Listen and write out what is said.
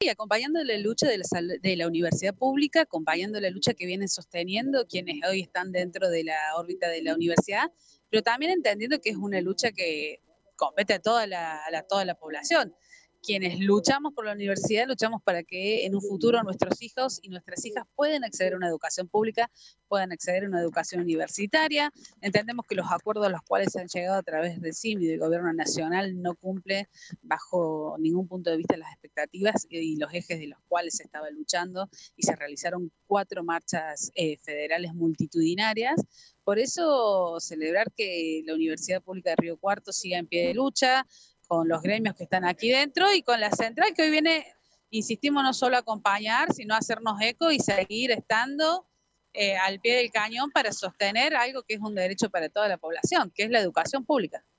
sí, acompañando la lucha de la universidad pública, acompañando la lucha que vienen sosteniendo quienes hoy están dentro de la órbita de la universidad, pero también entendiendo que es una lucha que compete a toda la población. Quienes luchamos por la universidad, luchamos para que en un futuro nuestros hijos y nuestras hijas puedan acceder a una educación pública, puedan acceder a una educación universitaria. Entendemos que los acuerdos a los cuales se han llegado a través del CIM y del gobierno nacional no cumplen bajo ningún punto de vista las expectativas y los ejes de los cuales se estaba luchando, y se realizaron 4 marchas federales multitudinarias. Por eso celebrar que la Universidad Pública de Río Cuarto siga en pie de lucha, con los gremios que están aquí dentro y con la central que hoy viene, insistimos, no solo a acompañar, sino a hacernos eco y seguir estando al pie del cañón para sostener algo que es un derecho para toda la población, que es la educación pública.